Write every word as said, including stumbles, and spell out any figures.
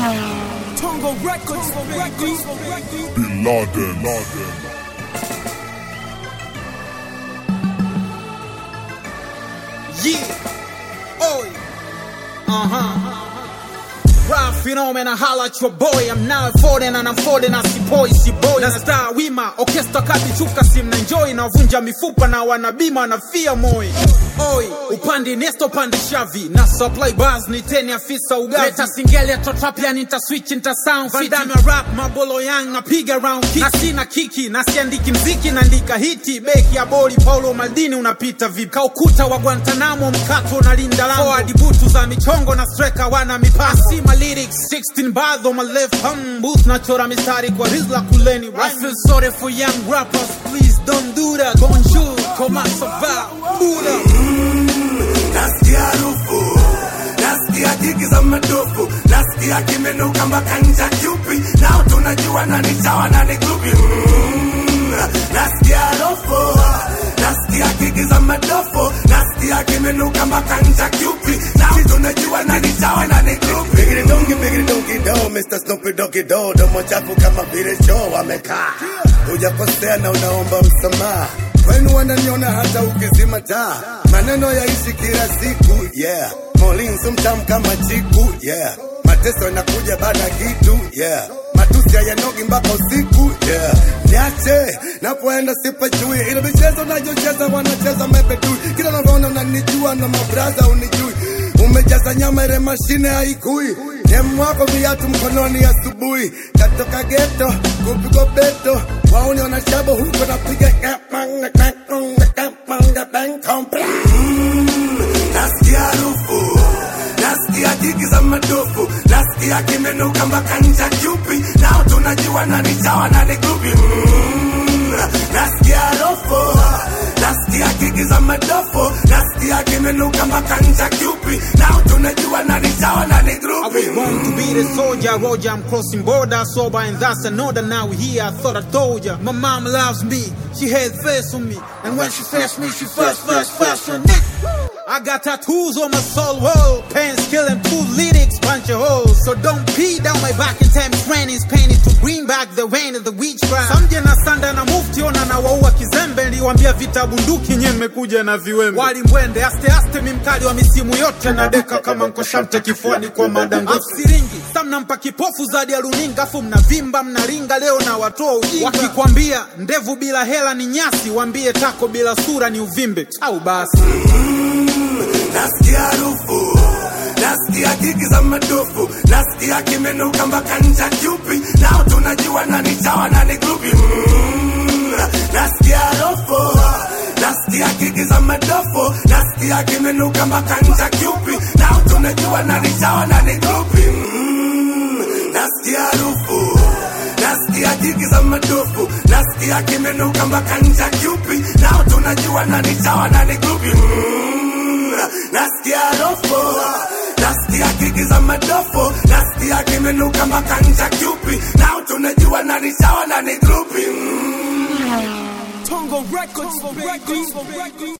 Tongo Records, Records, Bin Laden, Laden. Yeah, oh, uh-huh. Rap phenomena, holla at your boy. I'm now folding and I'm folding as boy, si boy. Na star wima, orchestra kati chuka sim na enjoy. Na vunja mifupa na wanabima na fia moi. Oi, upandi nesto pandi shavi. Na supply bars ni teni afisa ugavi. Leta singeli ato trap ya nita switch nita sound fit. Vandame rap, mabolo yang na piga round kick. Na sina kiki, na siandiki mziki na ndika hiti. Beki ya boli, Paulo Maldini unapita vipi. Kaukuta wa Guantanamo mkato na linda lango. Forward butu za michongo na striker wana mipasi. Lyrics, sixteen bars on my left hand. Booth nachora mistari kwa rizla kuleni. I feel sorry for young rappers, please don't do that. Bonjour, comment ça va? Buddha. Nasikia harufu, nasikia kiki za madofu, nasikia kimenuka mpaka ncha chupi. Nao tunajua nani chawa nani grupi. Nasikia harufu, nasikia kiki za madofu, nasikia kimenuka mpaka ncha chupi. Nao tunajua nani chawa nani grupi. Bigiri dongi, bigiri dongi do, Mister Snoopy Doggy Do. Domo chafu kama vile choo wamekaa. Hujakosea na unaomba msamaha. Kwenu wananiona hata ukizima taa. Maneno yaishi kila siku, yeah. Molin sumtam kama chiku, yeah. Mateso yanakuja baada kitu, yeah. Matusi hayanogi mpaka usiku, yeah. Niache, napoenda sipajui. Ile michezo nayocheza wanacheza mepetui. Kila naona unanijua na mabraza unijui. Umejaza nyama ile mashine haikui. Demu wako viatu mkononi asubuhi. Katoka ghetto, kupigwa beto. Wauni wanashabo huko napiga kapanga kapanga kapanga bang kompla. Nasikia harufu, nasikia kiki za madofu, nasikia kimenuka mpaka ncha chupi. Nao tunajua nani chawa nani grupi. Nasikia harufu, nasikia kiki za madofu, nasikia kimenuka mpaka ncha chupi. Nao tunajua nani chawa nani grupi. I was born to be the soldier, Roger, I'm crossing border, sober, and that's another. Now we here, I thought I told ya. My mom loves me, she had faith on me, and when she faced me, she first, first, first on it. I got tattoos on my soul wall, pants killing two lyrics, punch a hole. So don't pee down my back and tell me training's painted to bring back the rain of the witchcraft. Samje na sanda na mufti ona na waua kizembe. Niliwambia vita bunduki nye mmekuja na viwembe. Wali mwende, aste aste mimkali wa misimu yote. Na deka kama mkoshamte kifuani kwa madango. Afsiringi, samna mpa kipofu zadi ya runinga. Fu mnavimba, mnaringa leo na watoa ujinga. Wakikwambia, ndevu bila hela ni nyasi. Wambie tako bila sura ni uvimbe. Au basi. Nasikia harufu, nasikia kiki za madofu, nasikia kimenuka mpaka ncha chupi. Nao tunajua nani chawa nani grupi. Nasikia harufu, nasikia kiki za madofu, nasikia kimenuka mpaka ncha chupi. Nao tunajua nani chawa nani grupi. Nasikia harufu, nasikia kiki za madofu, nasikia kimenuka mpaka ncha chupi. Nao tunajua nani chawa nani grupi. Nasikia harufu, nasikia kiki za madofu, nasikia kimenuka mpaka ncha chupi. Nao tunajua nani chawa nani grupi. Tongo Records, Records, Records.